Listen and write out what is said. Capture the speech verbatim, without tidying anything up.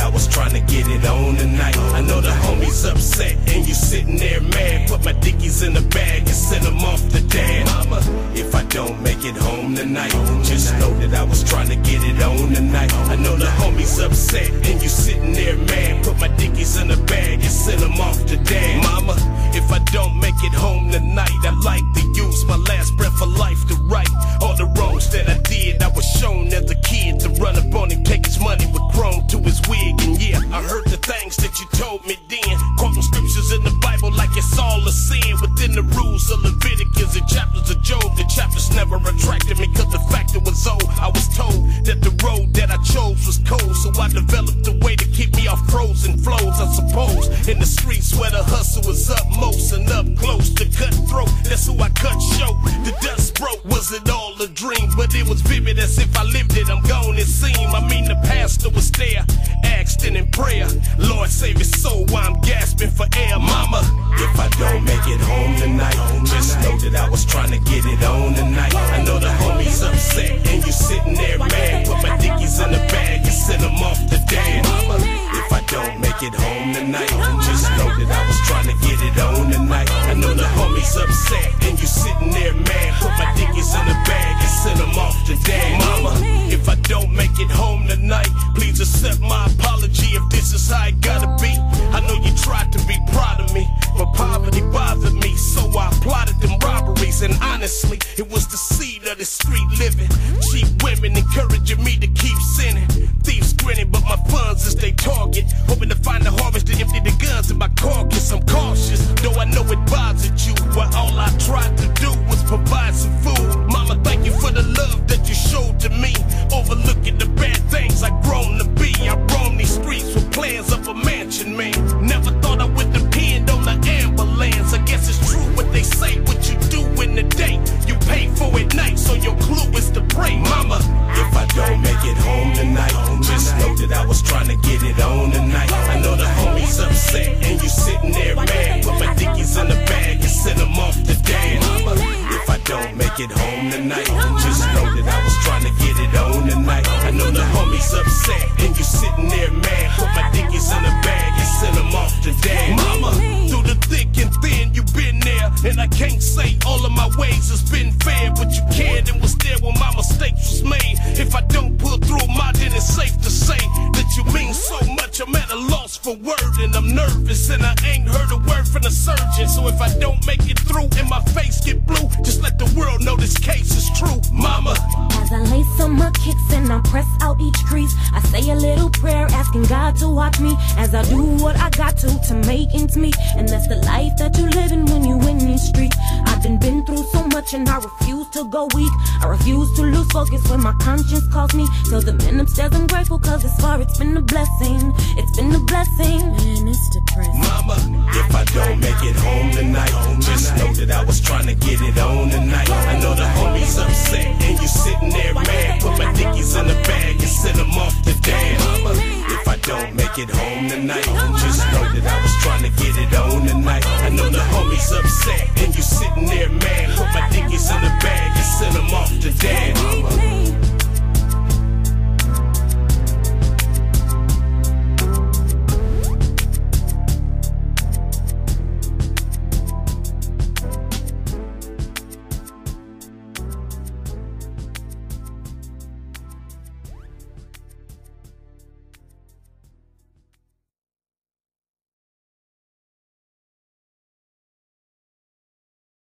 I was trying to get it on tonight. I know the homies upset and you sitting there mad. Put my dickies in the bag and send them off to dad. Mama, if I don't make it home tonight, just know that I was trying to get it on tonight. I know the homies upset and you sitting there mad. Put my dickies in the bag and send them off to dad. Mama, if I don't make it home tonight, I like to use my last breath of life to right all the wrongs that I did. I was shown as a kid to run up on him, take his money with chrome to his wig. And yeah, I heard the things that you told me then, quoting scriptures in the Bible like it's all a sin. Within the rules of Leviticus and chapters of Job, the chapters never attracted me cause the fact it was old. I was told that the road that I chose was cold, so I developed a way to keep me off frozen flows. I suppose in the streets where the hustle was up most and up close to cutthroat, that's who I cut short. The dust broke, was it all a dream? But it was vivid as if I lived it, I'm gone it seemed. I mean the pastor was there, asked in prayer, Lord save his soul while I'm gasping for air. Mama, if I don't make it home tonight, just know that I was trying to get it on tonight. I know the homies upset and you sitting there mad. Put my dickies in the bag and send them off to dad. Mama, if I don't make it home tonight, just know that I was trying to get it on tonight. I know the homies upset and you sitting there mad. Put my dickies in the bag and send them off to dad. Mama, if I don't make it home tonight, please accept my apology if this is how it gotta be. I know you tried to be proud of me, but poverty bothered me, so I plotted them robberies. And honestly, it was the seed of the street living. Cheap women encouraging me to keep sinning. Thieves grinning, but my funds is they target. Hoping to find the harvest to empty the guns in my carcass. I'm cautious, though I know it bothered you, but all I tried to do was provide some food. Mama, thank you for the love that you showed to me. Overlooking the bad things I've grown to be. I roam these streets with plans of a mansion, man. Never thought I would depend on the ambulance. I guess it's true what they say, what you do in the day, you pay for at night, so your clue is to pray. Mama, if I don't make it home tonight, just know that I was trying to get it on tonight. I know the homies upset and you sitting there mad. Put my dickies in the bag and send them off to dad. Mama, if I don't make it home tonight, just know that I was trying to get it on tonight. I know the homies upset and you sitting there mad. Put my dickies in the bag and send them off to dad. Mama, through the thick and thin you been there, and I can't say all of my ways has been fair, but you can and was there when my mistakes was made. If I don't pull through my, then it's safe to say that you mean so much. I'm at a loss for word and I'm nervous, and I ain't heard a word from the surgeon. So if I don't make it through and my face get blue, just let the world know this case is true. Mama, as I lace on my kicks and I press out each crease, I say a little prayer asking God to watch me as I do what I got to to make ends meet. And that's the life that you living when you in these streets. I've been been through so much and I refuse to go weak. I refuse to lose focus when my conscience calls me. Till the men upstairs I'm grateful cause it's far it's been a blessing. It's been a blessing. Man, it's depressing. Mama, if I don't make it home tonight, just know that I was trying to get it on tonight. I know the homies upset and you sitting there mad. Put my dickies in the bag and send them off to dad. Mama, if I don't make it home tonight, just know that I was trying to get it on tonight. I know the homies upset and you sitting there mad. Put my dickies in the bag and send them off to dad. Mama.